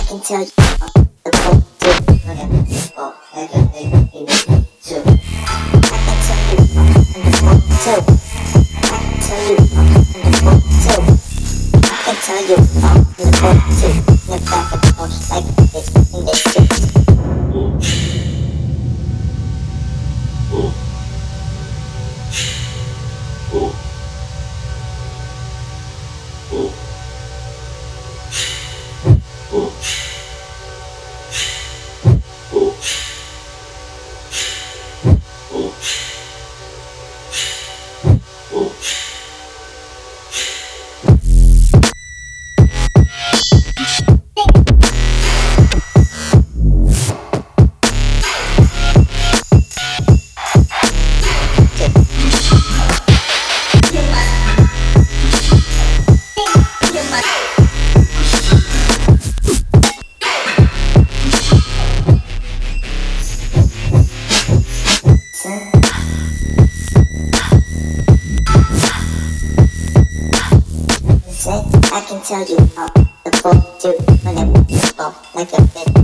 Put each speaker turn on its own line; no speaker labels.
can tell you the boat too. Oh, like a thing you need to. I can tell you on the boat too. I can tell you on the boat too. I can tell you on the boat too. In the back of the boat, like this in this shit. I can tell you how the boat do whenever you fall like a fish.